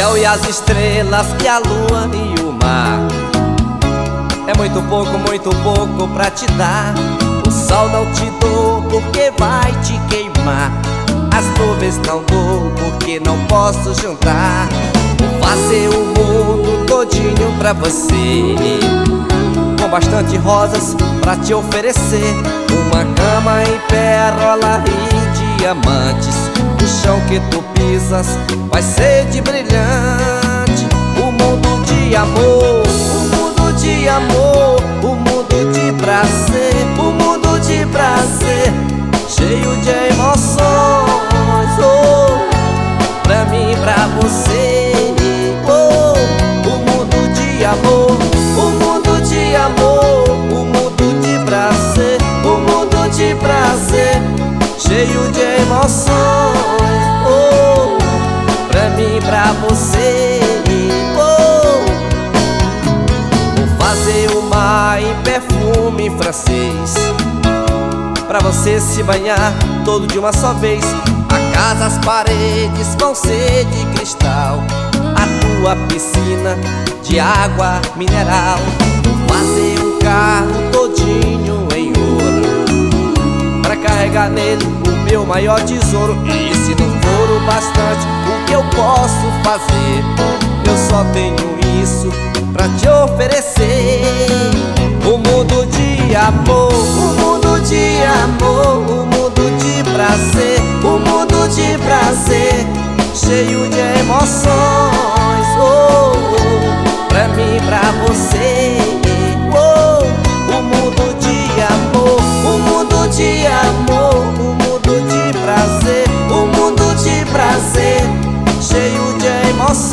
céu e as estrelas e a lua e o mar. É muito pouco pra te dar. O sol não te dou porque vai te queimar. As nuvens não dou porque não posso juntar. Vou fazer o mundo todinho pra você, com bastante rosas pra te oferecer. Uma cama em pérola e diamantes. O chão que tu pisas vai ser de brilhante. O mundo de amor, o mundo de amor, o mundo de prazer, o mundo de prazer, cheio de emoções, oh, pra mim, pra você, oh, o mundo de amor, o mundo de amor, o mundo de prazer, o mundo de prazer, cheio de emoções, oh, pra mim, pra você, oh. Vou fazer o mar em perfume francês, pra você se banhar todo de uma só vez. A casa, as paredes vão ser de cristal, a tua piscina de água mineral. Vou fazer um carro todinho em ouro, pra carregar nele o meu maior tesouro. E se não for o bastante, o que eu posso fazer? Eu só tenho isso pra te oferecer. O mundo de amor, o mundo de amor, o mundo de prazer, o mundo de prazer, cheio de emoções, oh, oh, pra mim, pra você, oh, o mundo de amor, o mundo de amor, o mundo de prazer, o mundo de prazer, cheio de emoções,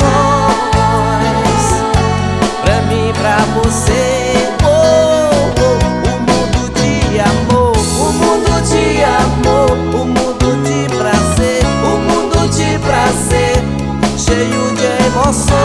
pra mim, pra você, oh, oh, o mundo de amor, o mundo de amor, o mundo de prazer, o mundo de prazer, cheio de emoções.